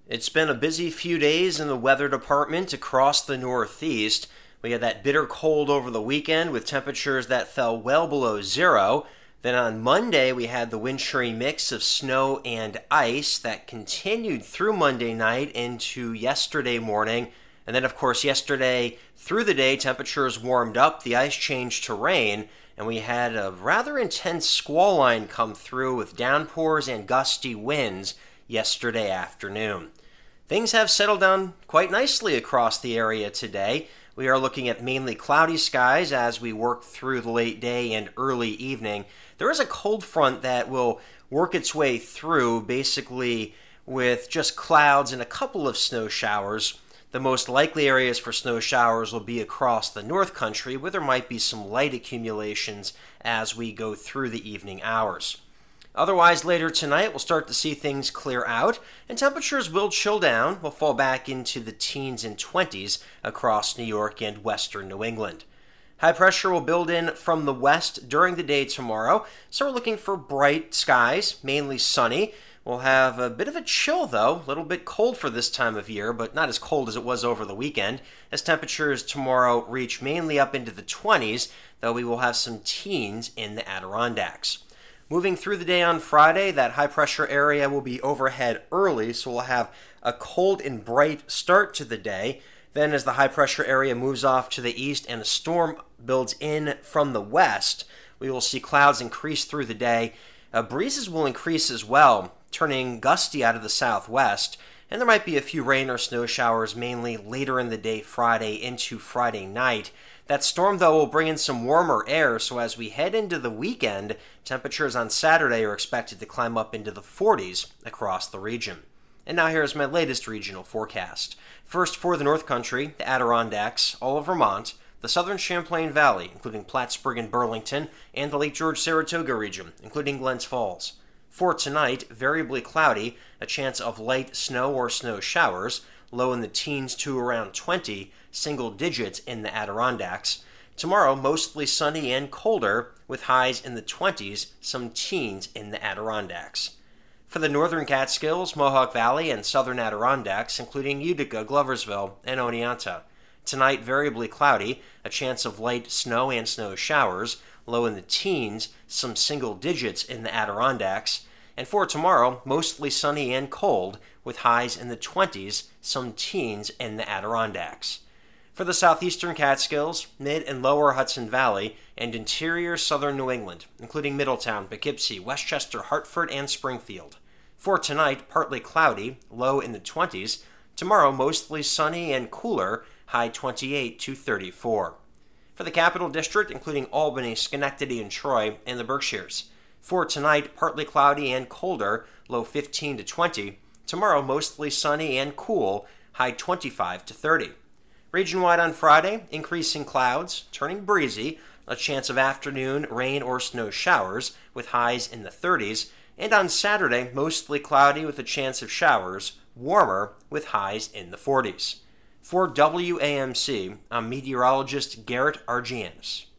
It's been a busy few days in the weather department across the Northeast. We had that bitter cold over the weekend with temperatures that fell well below zero. Then on Monday, we had the wintry mix of snow and ice that continued through Monday night into yesterday morning. And then, of course, yesterday through the day, temperatures warmed up, the ice changed to rain, and we had a rather intense squall line come through with downpours and gusty winds yesterday afternoon. Things have settled down quite nicely across the area today. We are looking at mainly cloudy skies as we work through the late day and early evening. There is a cold front that will work its way through, basically with just clouds and a couple of snow showers. The most likely areas for snow showers will be across the North Country, where there might be some light accumulations as we go through the evening hours. Otherwise, later tonight, we'll start to see things clear out, and temperatures will chill down. We'll fall back into the teens and 20s across New York and western New England. High pressure will build in from the west during the day tomorrow, so we're looking for bright skies, mainly sunny. We'll have a bit of a chill, though, a little bit cold for this time of year, but not as cold as it was over the weekend, as temperatures tomorrow reach mainly up into the 20s, though we will have some teens in the Adirondacks. Moving through the day on Friday, that high-pressure area will be overhead early, so we'll have a cold and bright start to the day. Then as the high-pressure area moves off to the east and a storm builds in from the west, we will see clouds increase through the day. Breezes will increase as well, turning gusty out of the southwest, and there might be a few rain or snow showers mainly later in the day Friday into Friday night. That storm, though, will bring in some warmer air, so as we head into the weekend, temperatures on Saturday are expected to climb up into the 40s across the region. And now here's my latest regional forecast. First, for the North Country, the Adirondacks, all of Vermont, the southern Champlain Valley, including Plattsburgh and Burlington, and the Lake George-Saratoga region, including Glens Falls. For tonight, variably cloudy, a chance of light snow or snow showers, low in the teens to around 20, single digits in the Adirondacks. Tomorrow, mostly sunny and colder, with highs in the 20s, some teens in the Adirondacks. For the northern Catskills, Mohawk Valley, and southern Adirondacks, including Utica, Gloversville, and Oneonta. Tonight, variably cloudy, a chance of light snow and snow showers, low in the teens, some single digits in the Adirondacks. And for tomorrow, mostly sunny and cold, with highs in the 20s, some teens in the Adirondacks. For the southeastern Catskills, mid and lower Hudson Valley, and interior southern New England, including Middletown, Poughkeepsie, Westchester, Hartford, and Springfield. For tonight, partly cloudy, low in the 20s. Tomorrow, mostly sunny and cooler, high 28 to 34. For the Capital District, including Albany, Schenectady, and Troy, and the Berkshires. For tonight, partly cloudy and colder, low 15 to 20. Tomorrow, mostly sunny and cool, high 25 to 30. Region-wide on Friday, increasing clouds, turning breezy, a chance of afternoon rain or snow showers, with highs in the 30s. And on Saturday, mostly cloudy with a chance of showers, warmer, with highs in the 40s. For WAMC, I'm meteorologist Garrett Argianis.